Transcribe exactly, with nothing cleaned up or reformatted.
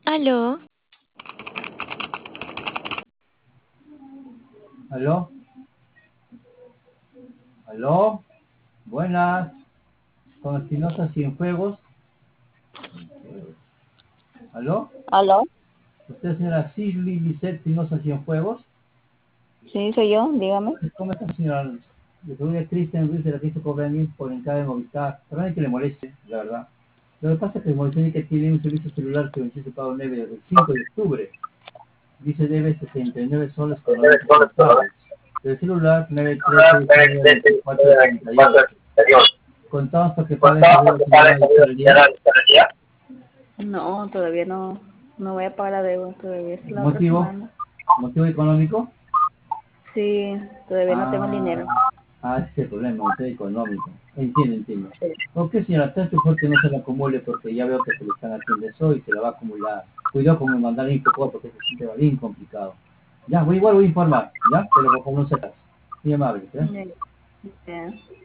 Aló, ¿Aló? ¿Aló? Buenas. Con Espinosa Cienfuegos. ¿Aló? ¿Aló? ¿Usted es señora Shirley Lisette Espinosa Cienfuegos? Sí, soy yo, dígame. ¿Cómo está, señora? Le soy a Cristian Ruiz de la Cristo Cobrani por encargo de Movistar. Perdón que le moleste, la verdad. Lo que pasa es que Movistar que tiene un servicio celular que venció su pago nueve desde el cinco de octubre. Dice debe sesenta y nueve soles con noventa centavos. El celular nueve tres seis nueve veinticuatro treinta y ocho. Contamos para que pague esa deuda, señora, y por el día. No, todavía no, no voy a pagar la deuda, todavía es la otra ¿Motivo? semana. ¿Motivo económico? Sí, todavía no tengo el Ah, dinero. ah, ese es el problema, motivo económico. Entiendo, entiendo. Sí. Ok, señora, tanto mejor que no se la acumule porque ya veo que se le están haciendo eso y se la va a acumular. Cuidado con mandar info porque se siente bien complicado. Ya, voy, igual voy a informar, ¿ya? Pero por favor no sepas. Muy amable, Ya, gracias. ya.